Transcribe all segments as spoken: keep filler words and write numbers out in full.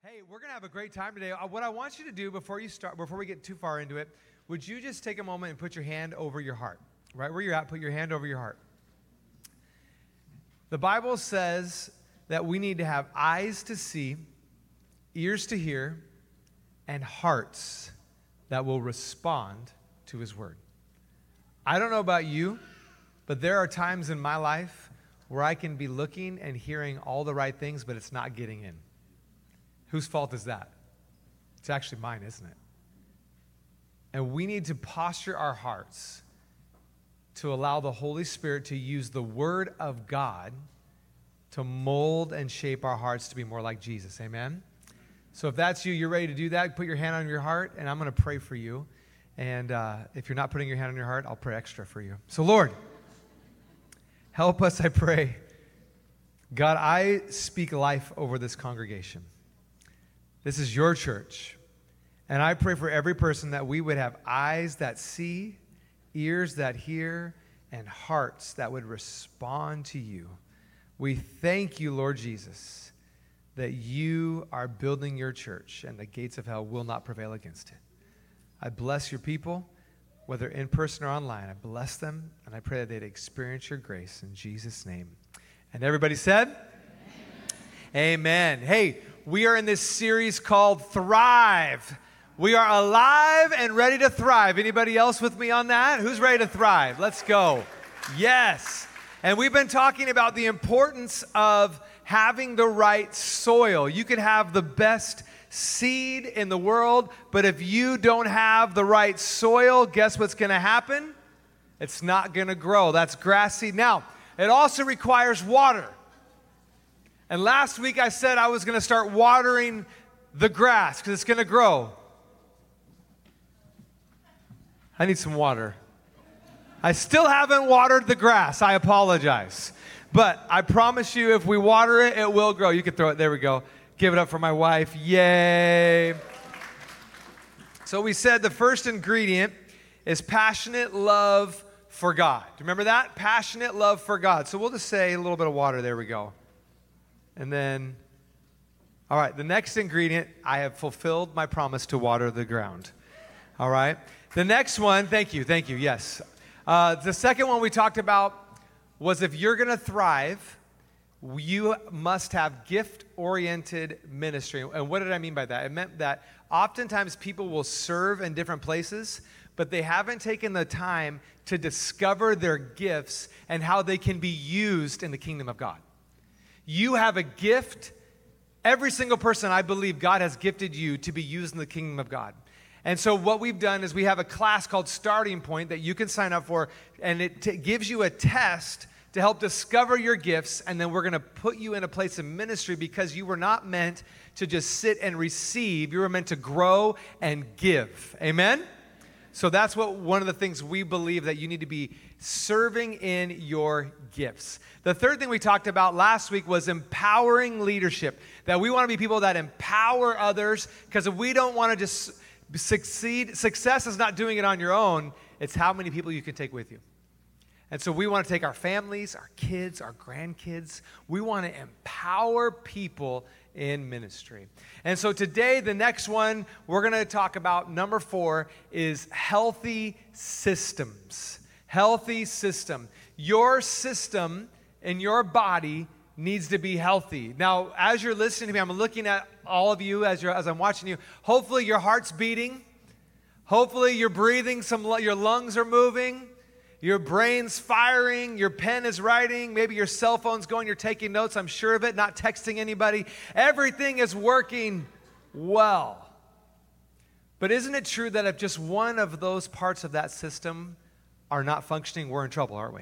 Hey, we're going to have a great time today. Uh, What I want you to do before you start, before we get too far into it, would you just take a moment and put your hand over your heart? Right where you're at, put your hand over your heart. The Bible says that we need to have eyes to see, ears to hear, and hearts that will respond to His word. I don't know about you, but there are times in my life where I can be looking and hearing all the right things, but it's not getting in. Whose fault is that? It's actually mine, isn't it? And we need to posture our hearts to allow the Holy Spirit to use the Word of God to mold and shape our hearts to be more like Jesus. Amen? So if that's you, you're ready to do that, put your hand on your heart, and I'm going to pray for you. And uh, if you're not putting your hand on your heart, I'll pray extra for you. So Lord, help us, I pray. God, I speak life over this congregation. This is your church. And I pray for every person that we would have eyes that see, ears that hear, and hearts that would respond to you. We thank you, Lord Jesus, that you are building your church and the gates of hell will not prevail against it. I bless your people, whether in person or online. I bless them, and I pray that they'd experience your grace in Jesus' name. And everybody said? Amen. Amen. Hey, we are in this series called Thrive. We are alive and ready to thrive. Anybody else with me on that? Who's ready to thrive? Let's go. Yes. And we've been talking about the importance of having the right soil. You can have the best seed in the world, but if you don't have the right soil, guess what's going to happen? It's not going to grow. That's grass seed. Now, it also requires water. And last week I said I was going to start watering the grass because it's going to grow. I need some water. I still haven't watered the grass. I apologize. But I promise you, if we water it, it will grow. You can throw it. There we go. Give it up for my wife. Yay. So we said the first ingredient is passionate love for God. Do you remember that? Passionate love for God. So we'll just say a little bit of water. There we go. And then, all right, the next ingredient, I have fulfilled my promise to water the ground. All right. The next one, thank you, thank you, yes. Uh, the second one we talked about was if you're going to thrive, you must have gift-oriented ministry. And what did I mean by that? It meant that oftentimes people will serve in different places, but they haven't taken the time to discover their gifts and how they can be used in the kingdom of God. You have a gift. Every single person, I believe, God has gifted you to be used in the kingdom of God. And so what we've done is we have a class called Starting Point that you can sign up for, and it t- gives you a test to help discover your gifts, and then we're going to put you in a place of ministry because you were not meant to just sit and receive. You were meant to grow and give. Amen? So that's what one of the things we believe, that you need to be serving in your gifts. The third thing we talked about last week was empowering leadership, that we want to be people that empower others, because if we don't want to just succeed, success is not doing it on your own, it's how many people you can take with you. And so we want to take our families, our kids, our grandkids. We want to empower people in ministry. And so today, the next one we're going to talk about, number four, is healthy systems. Healthy system. Your system in your body needs to be healthy. Now, as you're listening to me, I'm looking at all of you as, you're, as I'm watching you. Hopefully your heart's beating. Hopefully you're breathing, some, your lungs are moving. Your brain's firing, your pen is writing, maybe your cell phone's going, you're taking notes, I'm sure of it, not texting anybody. Everything is working well. But isn't it true that if just one of those parts of that system are not functioning, we're in trouble, aren't we?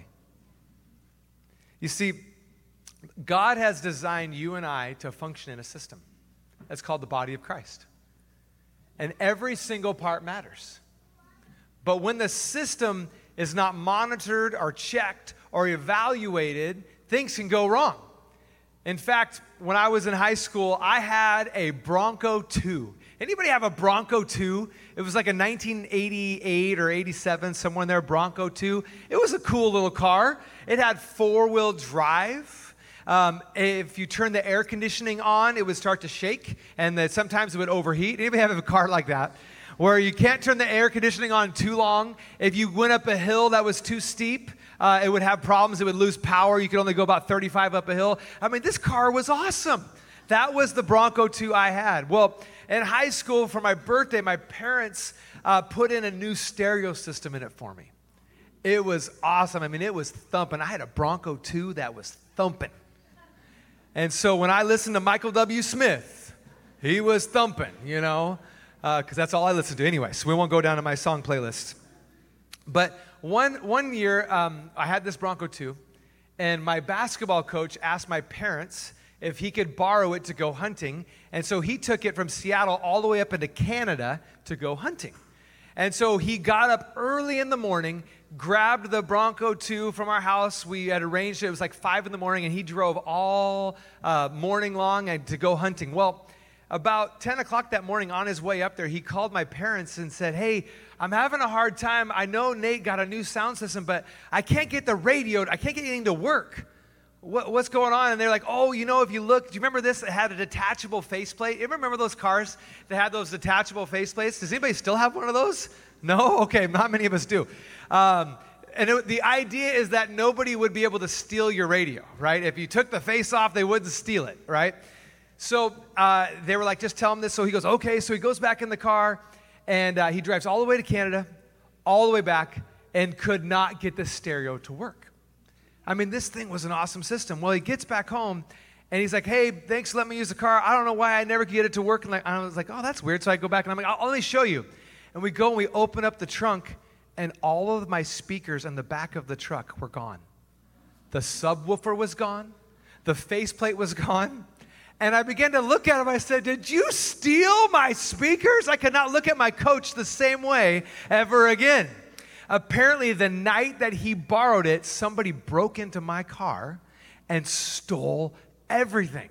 You see, God has designed you and I to function in a system. That's called the body of Christ. And every single part matters. But when the system is not monitored or checked or evaluated, things can go wrong. In fact, when I was in high school, I had a Bronco two. Anybody have a Bronco two? It was like a nineteen eighty-eight or eighty-seven, somewhere in there, Bronco two. It was a cool little car. It had four-wheel drive. Um, if you turn the air conditioning on, it would start to shake, and that sometimes it would overheat. Anybody have a car like that, where you can't turn the air conditioning on too long? If you went up a hill that was too steep, uh, it would have problems. It would lose power. You could only go about thirty-five up a hill. I mean, this car was awesome. That was the Bronco two I had. Well, in high school, for my birthday, my parents uh, put in a new stereo system in it for me. It was awesome. I mean, it was thumping. I had a Bronco two that was thumping. And so when I listened to Michael W. Smith, he was thumping, you know, because uh, that's all I listen to anyway. So we won't go down to my song playlist. But one one year, um, I had this Bronco two, and my basketball coach asked my parents if he could borrow it to go hunting. And so he took it from Seattle all the way up into Canada to go hunting. And so he got up early in the morning, grabbed the Bronco two from our house. We had arranged it. It was like five in the morning, and he drove all uh, morning long and to go hunting. Well, about ten o'clock that morning on his way up there, he called my parents and said, hey, I'm having a hard time. I know Nate got a new sound system, but I can't get the radio. I can't get anything to work. What, what's going on? And they're like, oh, you know, if you look, do you remember this? It had a detachable faceplate. You ever remember those cars that had those detachable faceplates? Does anybody still have one of those? No? Okay, not many of us do. Um, and it, the idea is that nobody would be able to steal your radio, right? If you took the face off, they wouldn't steal it, right? So uh, they were like, just tell him this. So he goes, okay. So he goes back in the car, and uh, he drives all the way to Canada, all the way back, and could not get the stereo to work. I mean, this thing was an awesome system. Well, he gets back home, and he's like, hey, thanks for letting me use the car. I don't know why I never could get it to work. And like, I was like, oh, that's weird. So I go back, and I'm like, oh, let me show you. And we go, and we open up the trunk, and all of my speakers in the back of the truck were gone. The subwoofer was gone. The faceplate was gone. And I began to look at him. I said, did you steal my speakers? I could not look at my coach the same way ever again. Apparently, the night that he borrowed it, somebody broke into my car and stole everything.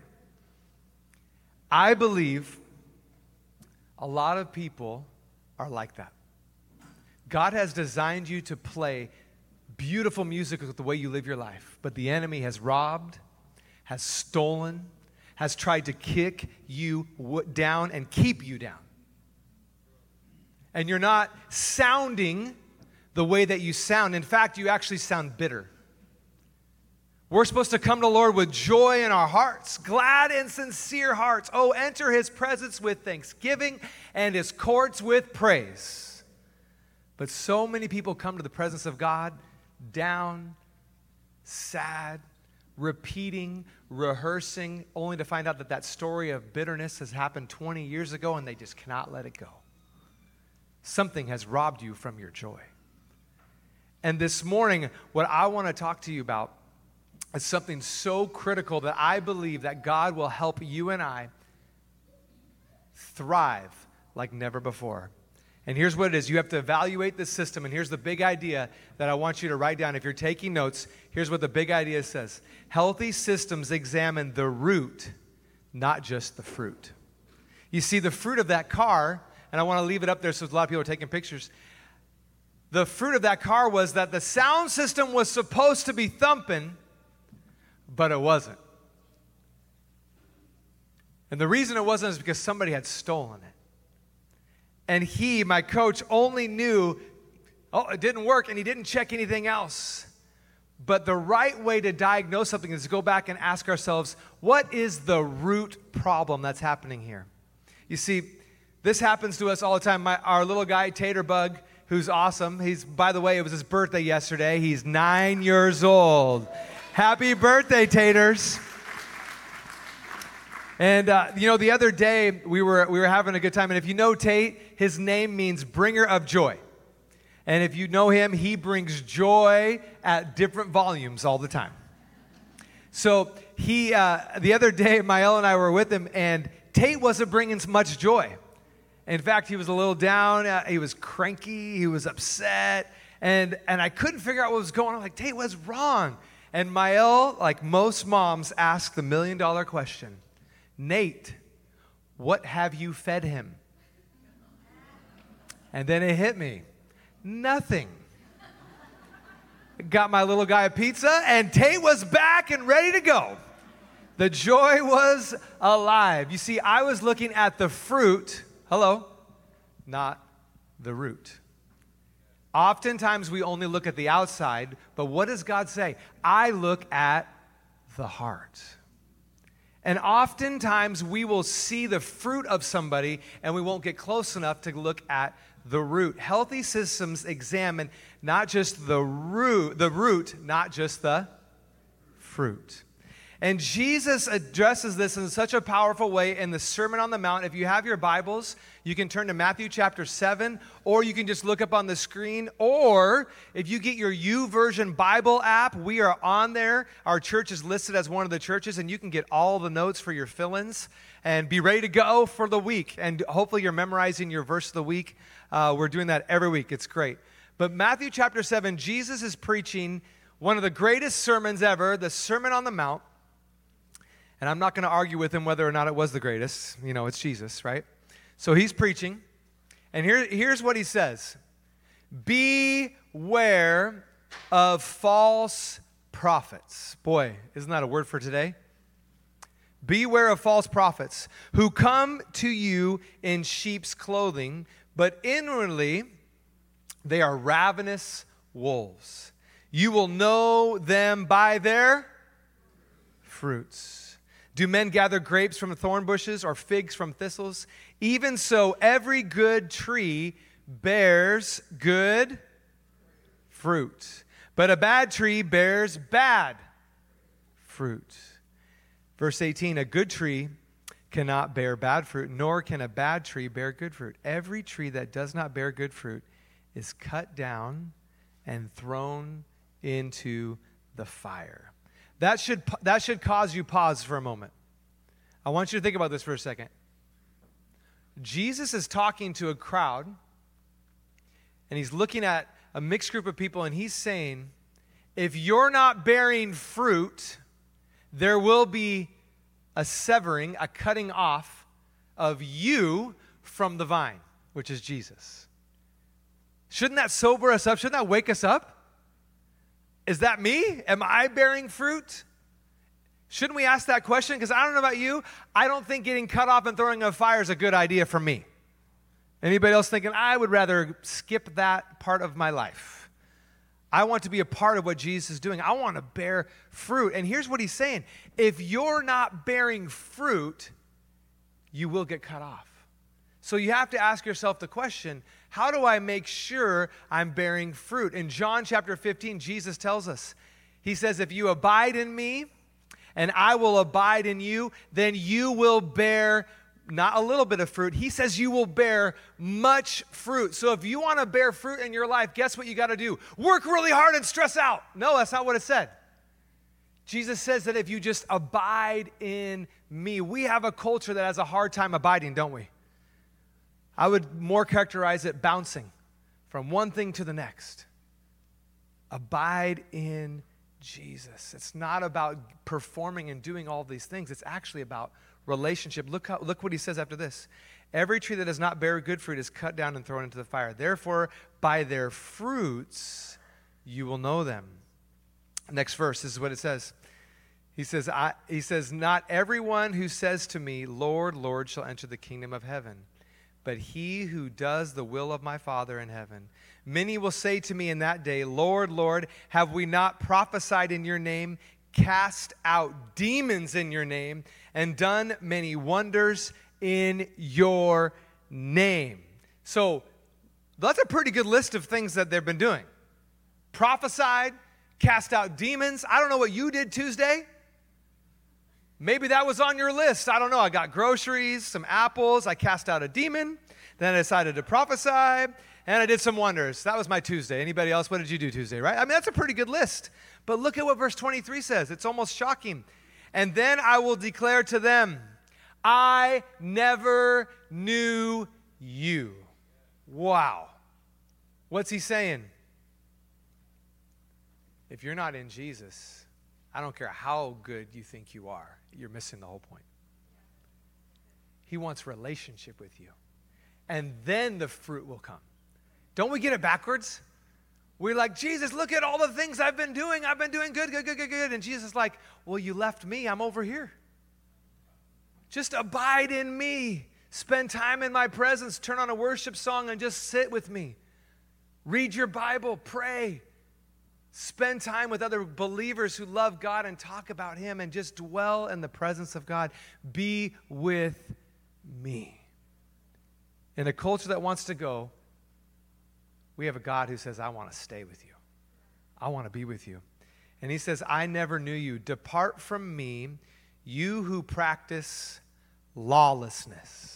I believe a lot of people are like that. God has designed you to play beautiful music with the way you live your life, but the enemy has robbed, has stolen, has tried to kick you down and keep you down. And you're not sounding the way that you sound. In fact, you actually sound bitter. We're supposed to come to the Lord with joy in our hearts, glad and sincere hearts. Oh, enter his presence with thanksgiving and his courts with praise. But so many people come to the presence of God down, sad, repeating, rehearsing, only to find out that that story of bitterness has happened twenty years ago and they just cannot let it go. Something has robbed you from your joy. And this morning, what I want to talk to you about is something so critical that I believe that God will help you and I thrive like never before. And here's what it is. You have to evaluate the system, and here's the big idea that I want you to write down. If you're taking notes, here's what the big idea says. Healthy systems examine the root, not just the fruit. You see, the fruit of that car, and I want to leave it up there so a lot of people are taking pictures. The fruit of that car was that the sound system was supposed to be thumping, but it wasn't. And the reason it wasn't is because somebody had stolen it. And he, my coach, only knew, oh, it didn't work, and he didn't check anything else. But the right way to diagnose something is to go back and ask ourselves, what is the root problem that's happening here? You see, this happens to us all the time. My, our little guy, Taterbug, who's awesome. He's, by the way, it was his birthday yesterday. He's nine years old. Happy birthday, Taters. And, uh, you know, the other day, we were we were having a good time. And if you know Tate, his name means bringer of joy. And if you know him, he brings joy at different volumes all the time. So he, uh, the other day, Mael and I were with him, and Tate wasn't bringing much joy. In fact, he was a little down. Uh, he was cranky. He was upset. And, and I couldn't figure out what was going on. Like, Tate, what's wrong? And Mael, like most moms, asked the million-dollar question. Nate, what have you fed him? And then it hit me. Nothing. Got my little guy a pizza, and Tate was back and ready to go. The joy was alive. You see, I was looking at the fruit, hello, not the root. Oftentimes we only look at the outside, but what does God say? I look at the heart. And oftentimes we will see the fruit of somebody and we won't get close enough to look at the root. Healthy systems examine not just the root, the root, not just the fruit. And Jesus addresses this in such a powerful way in the Sermon on the Mount. If you have your Bibles, you can turn to Matthew chapter seven, or you can just look up on the screen, or if you get your YouVersion Bible app, we are on there. Our church is listed as one of the churches, and you can get all the notes for your fill-ins and be ready to go for the week. And hopefully you're memorizing your verse of the week. Uh, we're doing that every week. It's great. But Matthew chapter seven, Jesus is preaching one of the greatest sermons ever, the Sermon on the Mount. And I'm not going to argue with him whether or not it was the greatest. You know, it's Jesus, right? So he's preaching. And here, here's what he says. Beware of false prophets. Boy, isn't that a word for today? Beware of false prophets who come to you in sheep's clothing, but inwardly they are ravenous wolves. You will know them by their fruits. Do men gather grapes from thorn bushes or figs from thistles? Even so, every good tree bears good fruit, but a bad tree bears bad fruit. Verse eighteen, a good tree cannot bear bad fruit, nor can a bad tree bear good fruit. Every tree that does not bear good fruit is cut down and thrown into the fire. That should, that should cause you pause for a moment. I want you to think about this for a second. Jesus is talking to a crowd, and he's looking at a mixed group of people, and he's saying, if you're not bearing fruit, there will be a severing, a cutting off of you from the vine, which is Jesus. Shouldn't that sober us up? Shouldn't that wake us up? Is that me? Am I bearing fruit? Shouldn't we ask that question? Because I don't know about you, I don't think getting cut off and throwing in a fire is a good idea for me. Anybody else thinking, I would rather skip that part of my life? I want to be a part of what Jesus is doing. I want to bear fruit. And here's what he's saying. If you're not bearing fruit, you will get cut off. So you have to ask yourself the question, how do I make sure I'm bearing fruit? In John chapter fifteen, Jesus tells us, he says, if you abide in me and I will abide in you, then you will bear not a little bit of fruit. He says you will bear much fruit. So if you want to bear fruit in your life, guess what you got to do? Work really hard and stress out. No, that's not what it said. Jesus says that if you just abide in me, we have a culture that has a hard time abiding, don't we? I would more characterize it bouncing from one thing to the next. Abide in Jesus. It's not about performing and doing all these things. It's actually about relationship. Look how, look what he says after this. Every tree that does not bear good fruit is cut down and thrown into the fire. Therefore, by their fruits you will know them. Next verse, this is what it says. He says, I, he says, not everyone who says to me, Lord, Lord, shall enter the kingdom of heaven, but he who does the will of my Father in heaven. Many will say to me in that day, Lord, Lord, have we not prophesied in your name, cast out demons in your name, and done many wonders in your name? So that's a pretty good list of things that they've been doing. Prophesied, cast out demons. I don't know what you did Tuesday. Maybe that was on your list. I don't know. I got groceries, some apples. I cast out a demon. Then I decided to prophesy, and I did some wonders. That was my Tuesday. Anybody else? What did you do Tuesday, right? I mean, that's a pretty good list. But look at what verse twenty-three says. It's almost shocking. And then I will declare to them, I never knew you. Wow. What's he saying? If you're not in Jesus, I don't care how good you think you are, you're missing the whole point. He wants relationship with you. And then the fruit will come. Don't we get it backwards? We're like, Jesus, look at all the things I've been doing. I've been doing good, good, good, good, good. And Jesus is like, well, you left me. I'm over here. Just abide in me. Spend time in my presence. Turn on a worship song and just sit with me. Read your Bible. Pray. Spend time with other believers who love God and talk about him and just dwell in the presence of God. Be with me. In a culture that wants to go, we have a God who says, I want to stay with you. I want to be with you. And he says, I never knew you. Depart from me, you who practice lawlessness.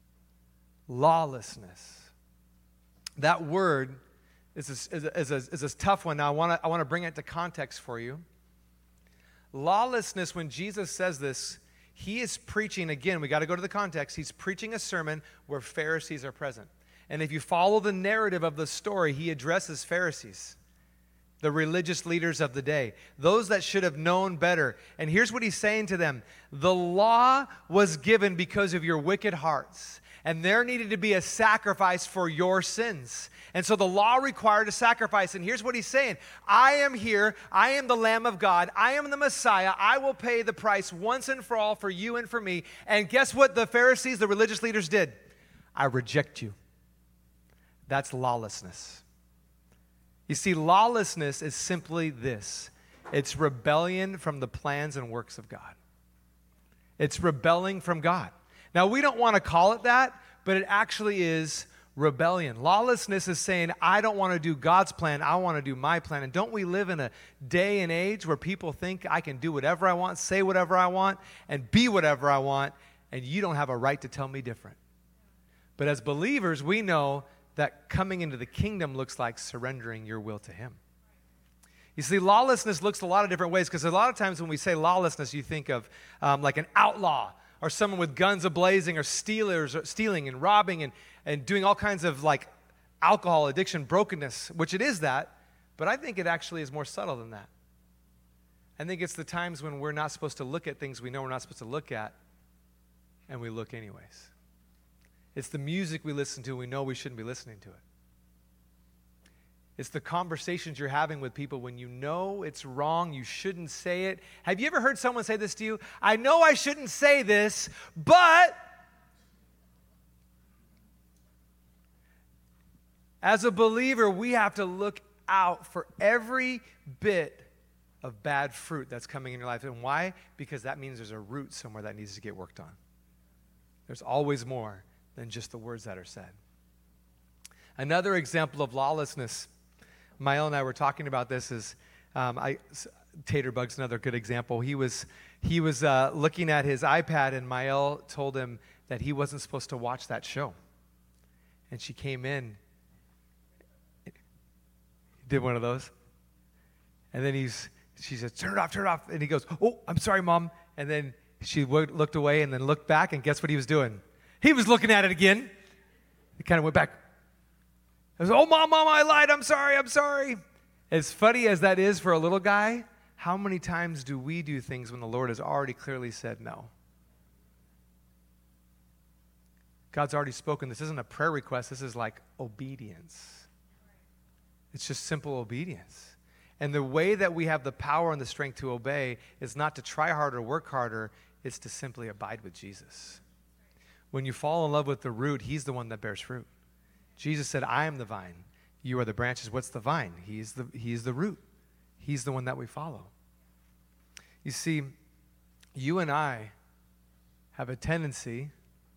Lawlessness. That word is a, is a, is a, is a tough one. Now, I want to I want to bring it to context for you. Lawlessness, when Jesus says this, he is preaching, again, we got to go to the context. He's preaching a sermon where Pharisees are present. And if you follow the narrative of the story, he addresses Pharisees, the religious leaders of the day, those that should have known better. And here's what he's saying to them. The law was given because of your wicked hearts, and there needed to be a sacrifice for your sins. And so the law required a sacrifice. And here's what he's saying. I am here. I am the Lamb of God. I am the Messiah. I will pay the price once and for all for you and for me. And guess what the Pharisees, the religious leaders, did? I reject you. That's lawlessness. You see, lawlessness is simply this. It's rebellion from the plans and works of God. It's rebelling from God. Now, we don't want to call it that, but it actually is rebellion. Lawlessness is saying, I don't want to do God's plan, I want to do my plan. And don't we live in a day and age where people think I can do whatever I want, say whatever I want, and be whatever I want, and you don't have a right to tell me different. But as believers, we know that coming into the kingdom looks like surrendering your will to him. You see, lawlessness looks a lot of different ways, because a lot of times when we say lawlessness, you think of um, like an outlaw or someone with guns a-blazing or stealers, or stealing and robbing and, and doing all kinds of like alcohol addiction, brokenness, which it is that, but I think it actually is more subtle than that. I think it's the times when we're not supposed to look at things we know we're not supposed to look at, and we look anyways. It's the music we listen to, we know we shouldn't be listening to it. It's the conversations you're having with people when you know it's wrong, you shouldn't say it. Have you ever heard someone say this to you? I know I shouldn't say this, but as a believer, we have to look out for every bit of bad fruit that's coming in your life. And why? Because that means there's a root somewhere that needs to get worked on. There's always more than just the words that are said. Another example of lawlessness, Mael and I were talking about this, is um, I, Taterbug's another good example. He was he was uh, looking at his iPad, and Mael told him that he wasn't supposed to watch that show. And she came in, did one of those, and then he's she said, turn it off, turn it off. And he goes, oh, I'm sorry, Mom. And then she w- looked away and then looked back, and guess what he was doing? He was looking at it again. He kind of went back. I was, oh, Mom, Mom, I lied. I'm sorry, I'm sorry. As funny as that is for a little guy, how many times do we do things when the Lord has already clearly said no? God's already spoken. This isn't a prayer request. This is like obedience. It's just simple obedience. And the way that we have the power and the strength to obey is not to try harder, work harder. It's to simply abide with Jesus. When you fall in love with the root, he's the one that bears fruit. Jesus said, I am the vine. You are the branches. What's the vine? He's the, he's the root. He's the one that we follow. You see, you and I have a tendency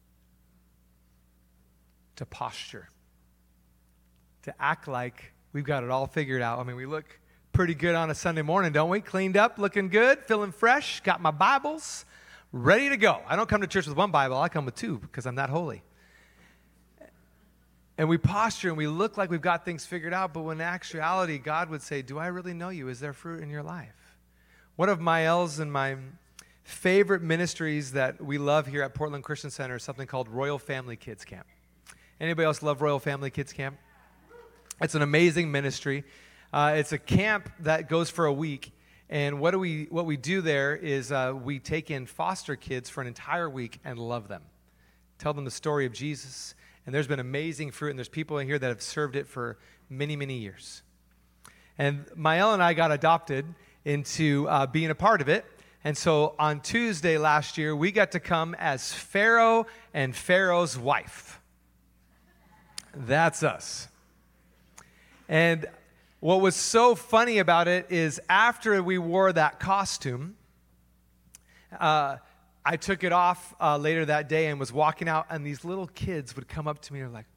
to posture, to act like we've got it all figured out. I mean, we look pretty good on a Sunday morning, don't we? Cleaned up, looking good, feeling fresh, got my Bibles, ready to go. I don't come to church with one Bible. I come with two because I'm that holy. And we posture and we look like we've got things figured out, but when in actuality, God would say, do I really know you? Is there fruit in your life? One of Mael's and my favorite ministries that we love here at Portland Christian Center is something called Royal Family Kids Camp. Anybody else love Royal Family Kids Camp? It's an amazing ministry. Uh, it's a camp that goes for a week. And what do we what we do there is uh, we take in foster kids for an entire week and love them. Tell them the story of Jesus. And there's been amazing fruit, and there's people in here that have served it for many, many years. And Mael and I got adopted into uh, being a part of it And so on Tuesday last year, we got to come as Pharaoh and Pharaoh's wife. That's us. And what was so funny about it is after we wore that costume, uh, I took it off uh, later that day and was walking out, and these little kids would come up to me and they're like,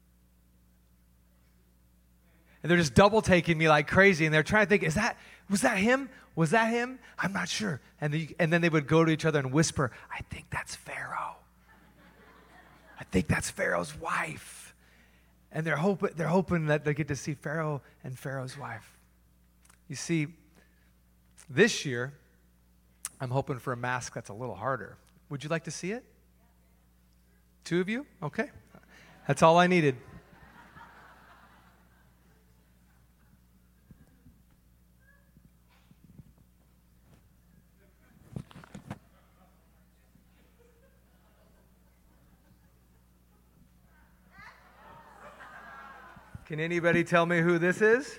and they're just double taking me like crazy, and they're trying to think, is that, was that him? Was that him? I'm not sure. And, the, and then they would go to each other and whisper, I think that's Pharaoh. I think that's Pharaoh's wife. And they're hoping, they're hoping that they get to see Pharaoh and Pharaoh's wife. You see, this year, I'm hoping for a mask that's a little harder. Would you like to see it? Two of you? Okay. That's all I needed. Can anybody tell me who this is?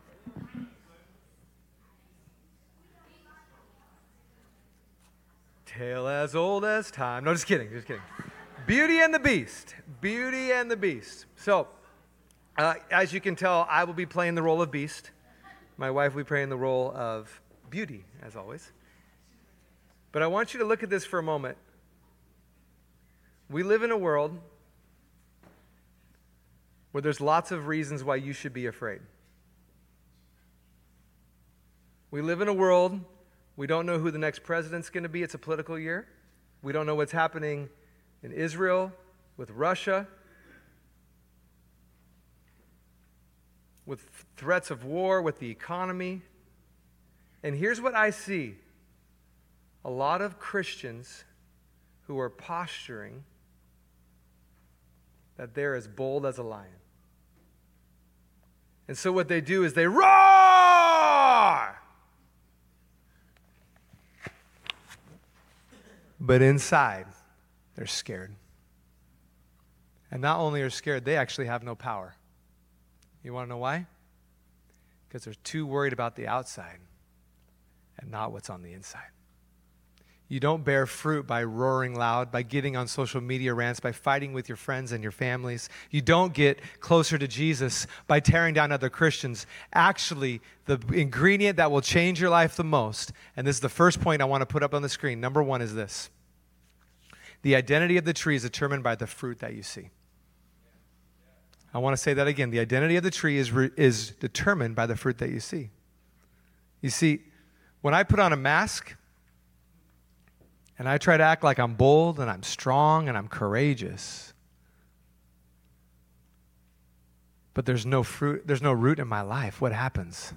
Tale as old as time. No, just kidding, just kidding. Beauty and the Beast. Beauty and the Beast. So, uh, as you can tell, I will be playing the role of Beast. My wife will be playing the role of Beauty, as always. But I want you to look at this for a moment. We live in a world where there's lots of reasons why you should be afraid. We live in a world, we don't know who the next president's going to be. It's a political year. We don't know what's happening in Israel, with Russia, with threats of war, with the economy. And here's what I see. A lot of Christians who are posturing that they're as bold as a lion. And so what they do is they roar! But inside, they're scared. And not only are scared, they actually have no power. You want to know why? Because they're too worried about the outside and not what's on the inside. You don't bear fruit by roaring loud, by getting on social media rants, by fighting with your friends and your families. You don't get closer to Jesus by tearing down other Christians. Actually, the ingredient that will change your life the most, and this is the first point I want to put up on the screen. Number one is this. The identity of the tree is determined by the fruit that you see. I want to say that again. The identity of the tree is, re- is determined by the fruit that you see. You see, when I put on a mask, and I try to act like I'm bold and I'm strong and I'm courageous, but there's no fruit, there's no root in my life, what happens?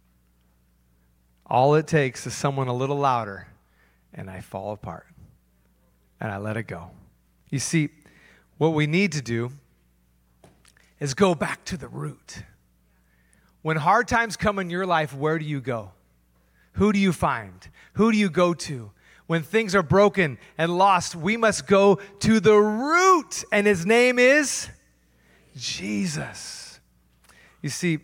All it takes is someone a little louder, and I fall apart, and I let it go. You see, what we need to do is go back to the root. When hard times come in your life, where do you go? Who do you find? Who do you go to? When things are broken and lost, we must go to the root, and his name is Jesus. You see,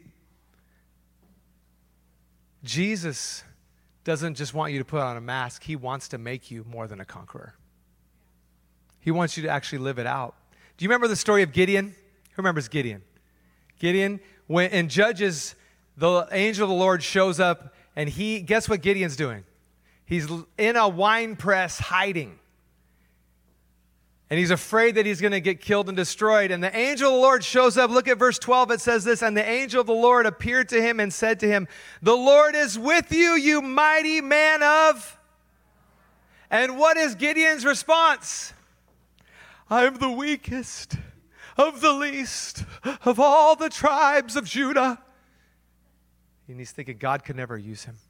Jesus doesn't just want you to put on a mask. He wants to make you more than a conqueror. He wants you to actually live it out. Do you remember the story of Gideon? Who remembers Gideon? Gideon, when in Judges, the angel of the Lord shows up, and he, guess what Gideon's doing? He's in a wine press hiding. And he's afraid that he's going to get killed and destroyed. And the angel of the Lord shows up. Look at verse twelve. It says this, and the angel of the Lord appeared to him and said to him, the Lord is with you, you mighty man of... And what is Gideon's response? I'm the weakest of the least of all the tribes of Judah. And he's thinking God could never use him.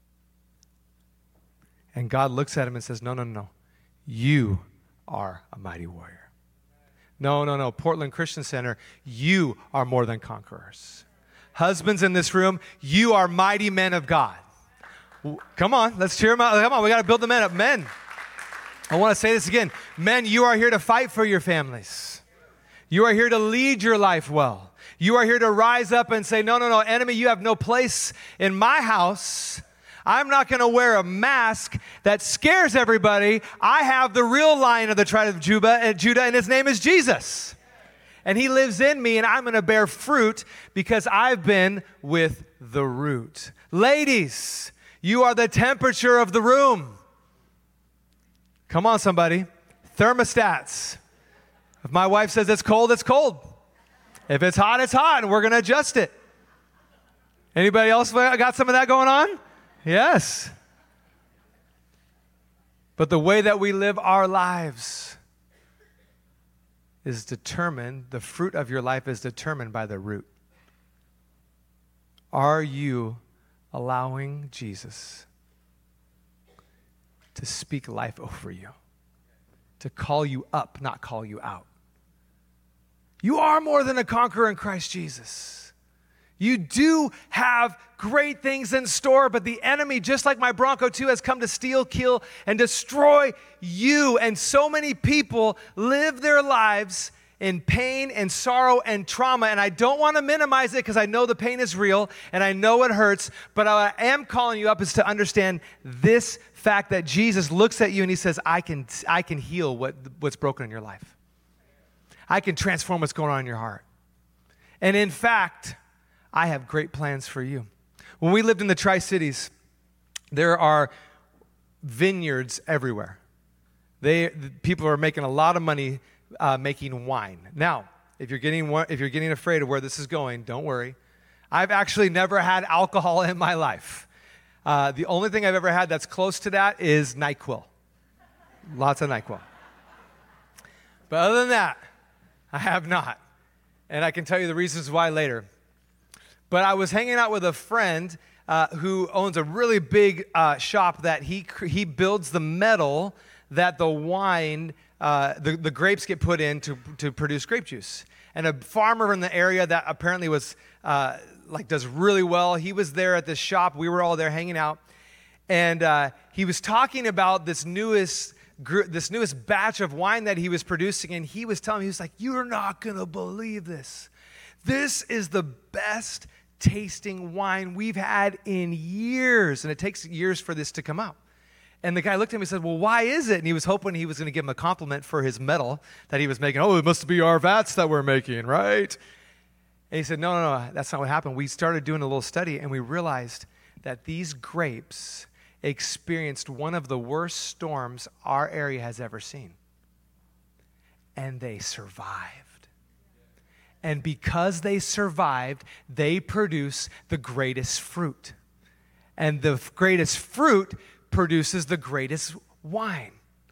And God looks at him and says, no, no, no. You are a mighty warrior. No, no, no. Portland Christian Center, you are more than conquerors. Husbands in this room, you are mighty men of God. Come on, let's cheer them out. Come on, we got to build the men up. Men, I want to say this again. Men, you are here to fight for your families. You are here to lead your life well. You are here to rise up and say, no, no, no, enemy, you have no place in my house. I'm not going to wear a mask that scares everybody. I have the real Lion of the tribe of Judah, Judah, and his name is Jesus. And he lives in me, and I'm going to bear fruit because I've been with the root. Ladies, you are the temperature of the room. Come on, somebody. Thermostats. If my wife says it's cold, it's cold. If it's hot, it's hot, and we're going to adjust it. Anybody else got some of that going on? Yes. But the way that we live our lives is determined, the fruit of your life is determined by the root. Are you allowing Jesus to speak life over you? To call you up, not call you out? You are more than a conqueror in Christ Jesus. You do have great things in store, but the enemy, just like my Bronco two, has come to steal, kill, and destroy you. And so many people live their lives in pain and sorrow and trauma. And I don't want to minimize it because I know the pain is real and I know it hurts. But what I am calling you up is to understand this fact that Jesus looks at you and he says, I can, I can heal what, what's broken in your life. I can transform what's going on in your heart. And in fact, I have great plans for you. When we lived in the Tri-Cities, there are vineyards everywhere. They, the people are making a lot of money uh, making wine. Now, if you're getting if you're getting afraid of where this is going, don't worry. I've actually never had alcohol in my life. Uh, the only thing I've ever had that's close to that is NyQuil. Lots of NyQuil. But other than that, I have not. And I can tell you the reasons why later. But I was hanging out with a friend uh, who owns a really big uh, shop that he he builds the metal that the wine, uh, the, the grapes get put in to, to produce grape juice. And a farmer in the area that apparently was, uh, like does really well, he was there at this shop. We were all there hanging out. And uh, he was talking about this newest this newest batch of wine that he was producing. And he was telling me, he was like, you're not going to believe this. This is the best tasting wine we've had in years. And it takes years for this to come out. And the guy looked at me and said, well, why is it? And he was hoping he was going to give him a compliment for his metal that he was making. Oh, it must be our vats that we're making, right? And he said, no, no, no, that's not what happened. We started doing a little study, and we realized that these grapes experienced one of the worst storms our area has ever seen. And they survived. And because they survived, they produce the greatest fruit. And the greatest fruit produces the greatest wine.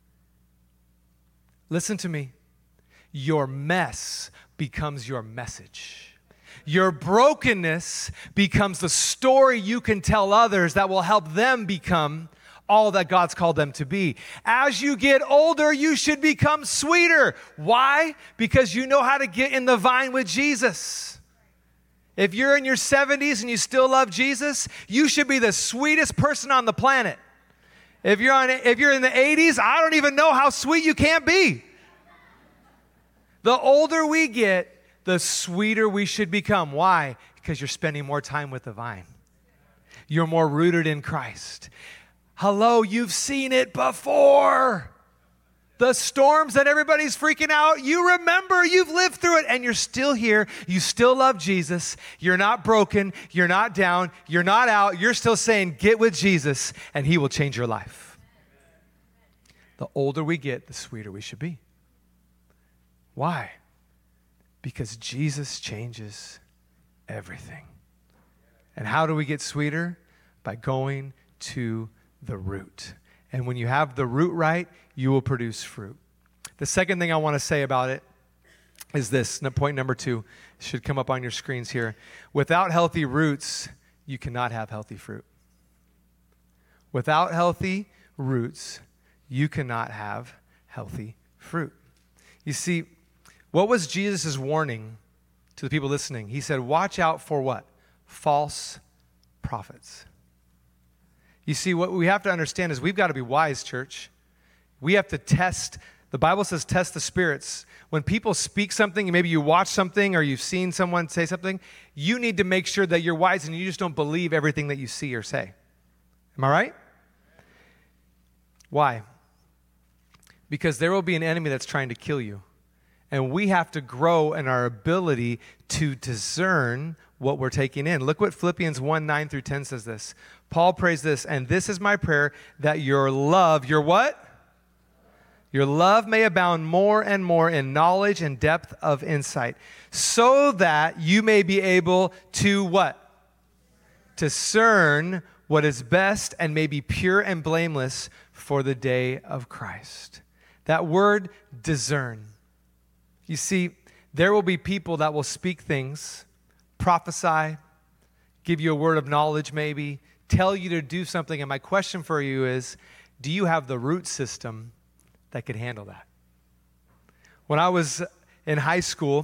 Listen to me. Your mess becomes your message. Your brokenness becomes the story you can tell others that will help them become all that God's called them to be. As you get older, you should become sweeter. Why? Because you know how to get in the vine with Jesus. If you're in your seventies and you still love Jesus, you should be the sweetest person on the planet. If you're on, if you're in the eighties, I don't even know how sweet you can be. The older we get, the sweeter we should become. Why? Because you're spending more time with the vine. You're more rooted in Christ. Hello, you've seen it before. The storms that everybody's freaking out, you remember, you've lived through it, and you're still here. You still love Jesus. You're not broken. You're not down. You're not out. You're still saying, get with Jesus, and he will change your life. The older we get, the sweeter we should be. Why? Because Jesus changes everything. And how do we get sweeter? By going to the root. And when you have the root right, you will produce fruit. The second thing I want to say about it is this. Point number two should come up on your screens here. Without healthy roots, you cannot have healthy fruit. Without healthy roots, you cannot have healthy fruit. You see, what was Jesus' warning to the people listening? He said, watch out for what? False prophets. You see, what we have to understand is we've got to be wise, church. We have to test. The Bible says test the spirits. When people speak something, maybe you watch something or you've seen someone say something, you need to make sure that you're wise and you just don't believe everything that you see or say. Am I right? Why? Because there will be an enemy that's trying to kill you. And we have to grow in our ability to discern what we're taking in. Look what Philippians one, nine through ten says this. Paul prays this, and this is my prayer, that your love, your what? Your love may abound more and more in knowledge and depth of insight, so that you may be able to what? Discern what is best and may be pure and blameless for the day of Christ. That word, discern. You see, there will be people that will speak things, prophesy, give you a word of knowledge maybe, tell you to do something. And my question for you is, do you have the root system that could handle that? When I was in high school,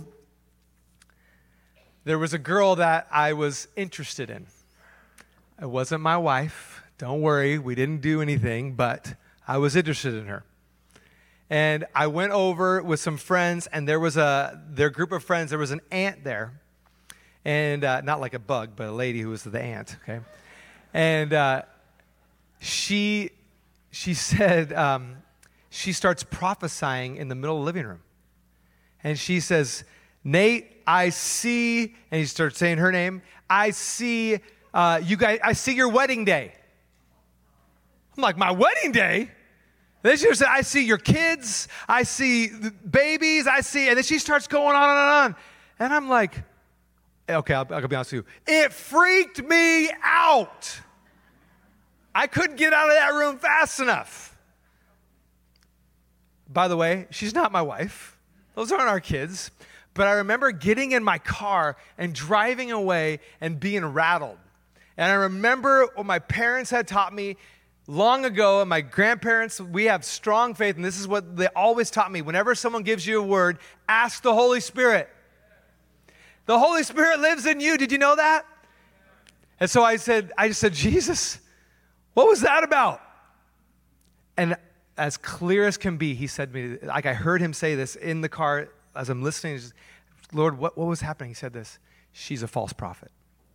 there was a girl that I was interested in. It wasn't my wife. Don't worry, we didn't do anything, but I was interested in her. And I went over with some friends, and there was a, their group of friends, there was an ant there. And uh, not like a bug, but a lady who was the ant, okay? And uh, she, she said, um, she starts prophesying in the middle of the living room. And she says, Nate, I see, and he starts saying her name, I see uh, you guys, I see your wedding day. I'm like, my wedding day? Then she said, I see your kids, I see the babies, I see, and then she starts going on and on. And I'm like, okay, I'll, I'll be honest with you. It freaked me out. I couldn't get out of that room fast enough. By the way, she's not my wife. Those aren't our kids. But I remember getting in my car and driving away and being rattled. And I remember what my parents had taught me long ago, and my grandparents, we have strong faith, and this is what they always taught me. Whenever someone gives you a word, ask the Holy Spirit. The Holy Spirit lives in you. Did you know that? And so I said, I just said, Jesus, what was that about? And as clear as can be, he said to me, like I heard him say this in the car as I'm listening, just, Lord, what, what was happening? He said this, she's a false prophet.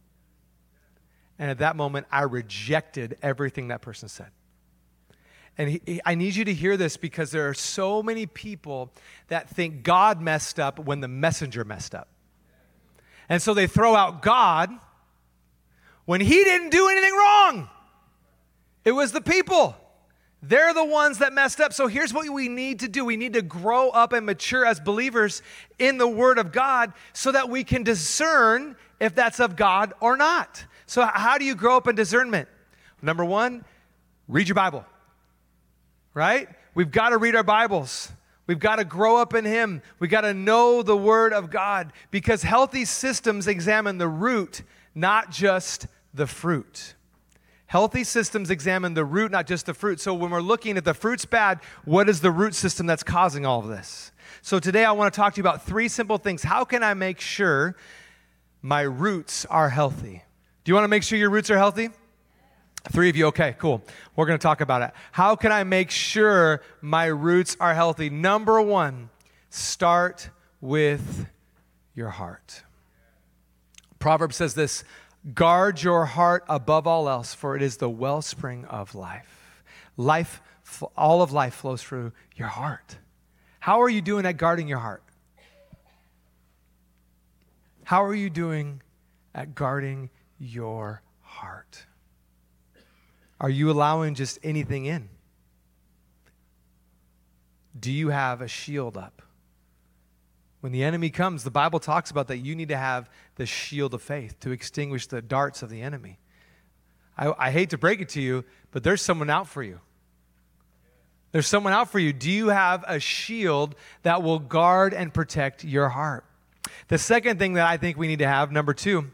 And at that moment, I rejected everything that person said. And he, he, I need you to hear this because there are so many people that think God messed up when the messenger messed up. And so they throw out God when he didn't do anything wrong. It was the people. They're the ones that messed up. So here's what we need to do. We need to grow up and mature as believers in the Word of God so that we can discern if that's of God or not. So how do you grow up in discernment? Number one, read your Bible, right? We've got to read our Bibles. We've got to grow up in Him. We've got to know the Word of God because healthy systems examine the root, not just the fruit. Healthy systems examine the root, not just the fruit. So when we're looking at the fruit's bad, what is the root system that's causing all of this? So today I want to talk to you about three simple things. How can I make sure my roots are healthy? Do you want to make sure your roots are healthy? Three of you, okay, cool. We're going to talk about it. How can I make sure my roots are healthy? Number one, start with your heart. Proverbs says this, guard your heart above all else, for it is the wellspring of life. Life, all of life flows through your heart. How are you doing at guarding your heart? How are you doing at guarding your heart? Are you allowing just anything in? Do you have a shield up? When the enemy comes, the Bible talks about that you need to have the shield of faith to extinguish the darts of the enemy. I, I hate to break it to you, but there's someone out for you. There's someone out for you. Do you have a shield that will guard and protect your heart? The second thing that I think we need to have, number two,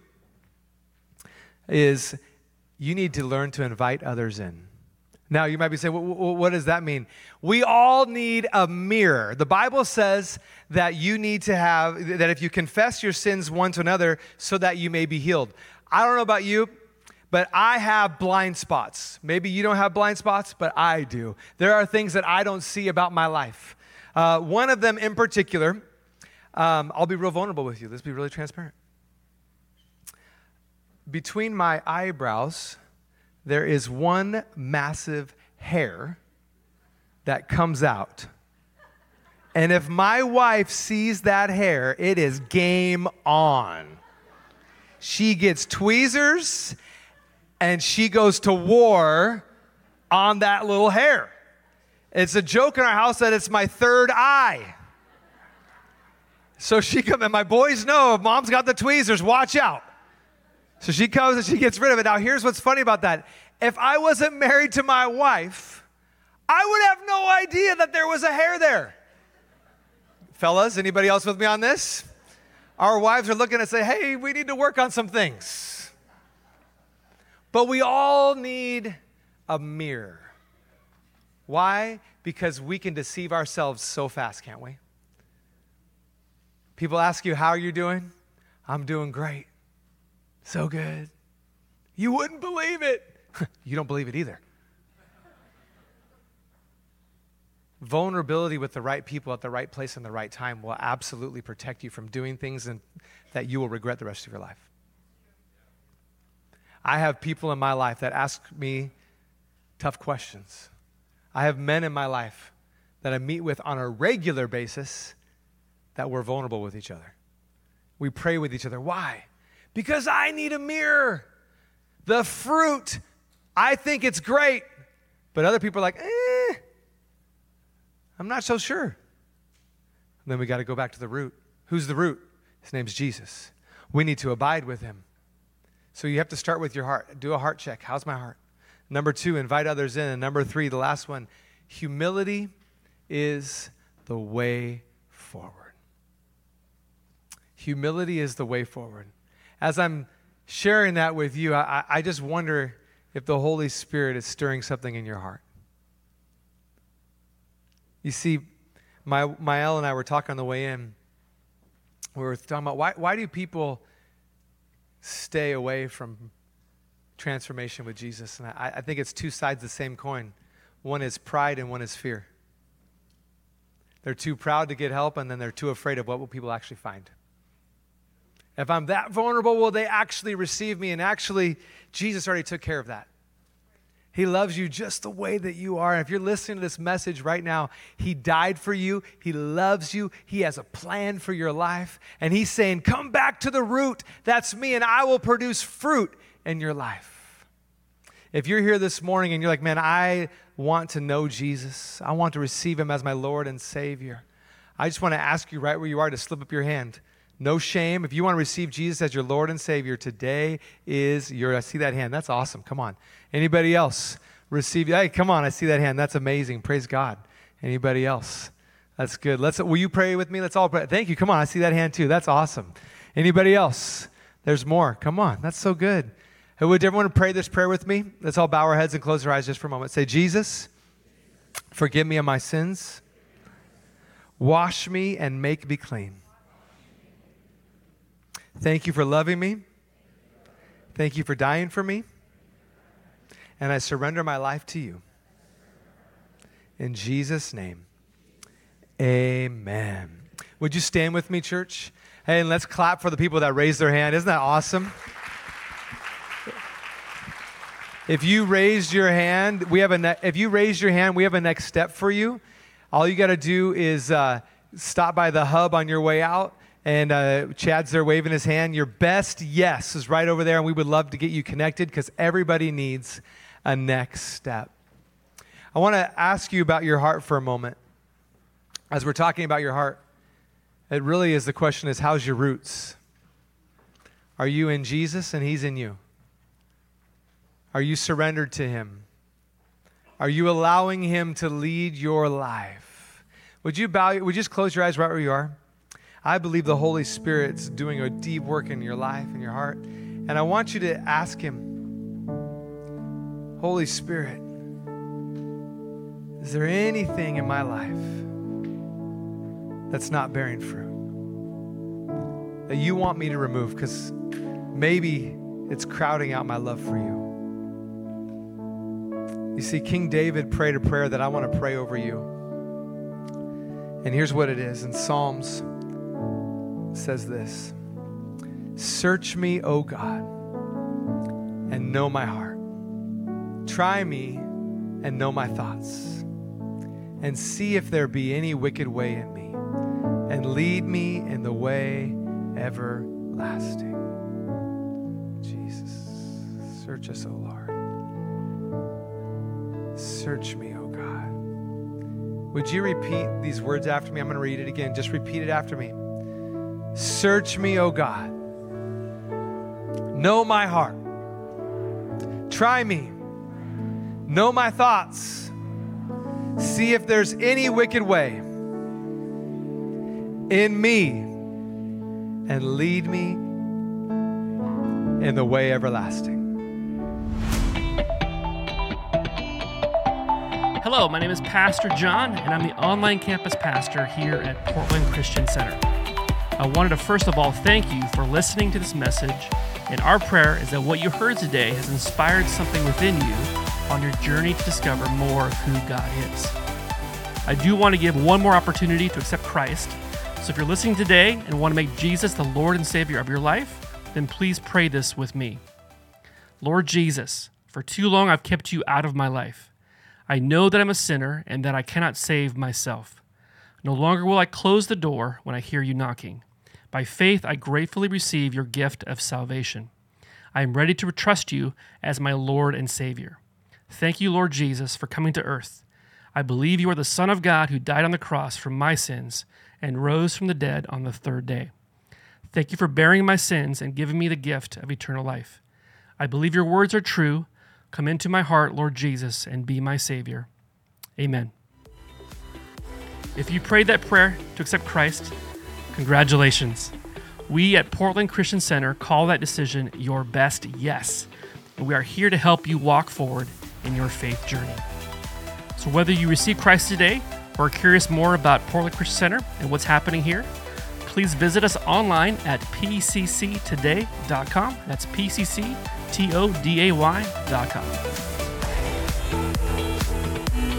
is you need to learn to invite others in. Now, you might be saying, well, what does that mean? We all need a mirror. The Bible says that you need to have, that if you confess your sins one to another so that you may be healed. I don't know about you, but I have blind spots. Maybe you don't have blind spots, but I do. There are things that I don't see about my life. Uh, one of them in particular, um, I'll be real vulnerable with you. Let's be really transparent. Between my eyebrows, there is one massive hair that comes out. And if my wife sees that hair, it is game on. She gets tweezers and she goes to war on that little hair. It's a joke in our house that it's my third eye. So she comes, and my boys know if mom's got the tweezers, watch out. So she comes and she gets rid of it. Now here's what's funny about that. If I wasn't married to my wife, I would have no idea that there was a hair there. Fellas, anybody else with me on this? Our wives are looking and say, hey, we need to work on some things. But we all need a mirror. Why? Because we can deceive ourselves so fast, can't we? People ask you, how are you doing? I'm doing great. So good. You wouldn't believe it. You don't believe it either. Vulnerability with the right people at the right place and the right time will absolutely protect you from doing things and, that you will regret the rest of your life. I have people in my life that ask me tough questions. I have men in my life that I meet with on a regular basis that we're vulnerable with each other. We pray with each other. Why? Because I need a mirror. The fruit, I think it's great, but other people are like, eh, I'm not so sure. And then we got to go back to the root. Who's the root? His name's Jesus. We need to abide with him. So you have to start with your heart. Do a heart check. How's my heart? Number two, invite others in. And number three, the last one, humility is the way forward. Humility is the way forward. As I'm sharing that with you, I, I just wonder if the Holy Spirit is stirring something in your heart. You see, my Mael and I were talking on the way in. We were talking about why, why do people stay away from transformation with Jesus? And I, I think it's two sides of the same coin. One is pride and one is fear. They're too proud to get help, and then they're too afraid of what will people actually find. If I'm that vulnerable, will they actually receive me? And actually, Jesus already took care of that. He loves you just the way that you are. And if you're listening to this message right now, he died for you. He loves you. He has a plan for your life. And he's saying, come back to the root. That's me, and I will produce fruit in your life. If you're here this morning and you're like, man, I want to know Jesus. I want to receive him as my Lord and Savior. I just want to ask you right where you are to slip up your hand. No shame. If you want to receive Jesus as your Lord and Savior, today is your, I see that hand. That's awesome. Come on. Anybody else receive? Hey, come on. I see that hand. That's amazing. Praise God. Anybody else? That's good. Let's, will you pray with me? Let's all pray. Thank you. Come on. I see that hand too. That's awesome. Anybody else? There's more. Come on. That's so good. Hey, would everyone pray this prayer with me? Let's all bow our heads and close our eyes just for a moment. Say, Jesus, forgive me of my sins. Wash me and make me clean. Thank you for loving me. Thank you for dying for me. And I surrender my life to you. In Jesus' name, amen. Would you stand with me, church? Hey, and let's clap for the people that raised their hand. Isn't that awesome? If you raised your hand, we have a ne- if you raised your hand, we have a next step for you. All you got to do is uh, stop by the hub on your way out. And uh, Chad's there waving his hand. Your best yes is right over there, and we would love to get you connected because everybody needs a next step. I want to ask you about your heart for a moment. As we're talking about your heart, it really is the question is, how's your roots? Are you in Jesus and he's in you? Are you surrendered to him? Are you allowing him to lead your life? Would you bow? Would you just close your eyes right where you are? I believe the Holy Spirit's doing a deep work in your life and your heart. And I want you to ask him, Holy Spirit, is there anything in my life that's not bearing fruit that you want me to remove? Because maybe it's crowding out my love for you. You see, King David prayed a prayer that I want to pray over you. And here's what it is. In Psalms, it says this: search me, O God, and know my heart. Try me and know my thoughts, and see if there be any wicked way in me, and lead me in the way everlasting. Jesus, search us, O Lord. Search me, O God. Would you repeat these words after me? I'm going to read it again. Just repeat it after me. Search me, O God. Know my heart. Try me. Know my thoughts. See if there's any wicked way in me, and lead me in the way everlasting. Hello, my name is Pastor John, and I'm the online campus pastor here at Portland Christian Center. I wanted to first of all thank you for listening to this message, and our prayer is that what you heard today has inspired something within you on your journey to discover more of who God is. I do want to give one more opportunity to accept Christ, so if you're listening today and want to make Jesus the Lord and Savior of your life, then please pray this with me. Lord Jesus, for too long I've kept you out of my life. I know that I'm a sinner and that I cannot save myself. No longer will I close the door when I hear you knocking. By faith, I gratefully receive your gift of salvation. I am ready to trust you as my Lord and Savior. Thank you, Lord Jesus, for coming to earth. I believe you are the Son of God who died on the cross for my sins and rose from the dead on the third day. Thank you for bearing my sins and giving me the gift of eternal life. I believe your words are true. Come into my heart, Lord Jesus, and be my Savior. Amen. If you prayed that prayer to accept Christ, congratulations. We at Portland Christian Center call that decision your best yes, and we are here to help you walk forward in your faith journey. So whether you receive Christ today or are curious more about Portland Christian Center and what's happening here, please visit us online at p c c today dot com. That's P C C T O D A Y dot com.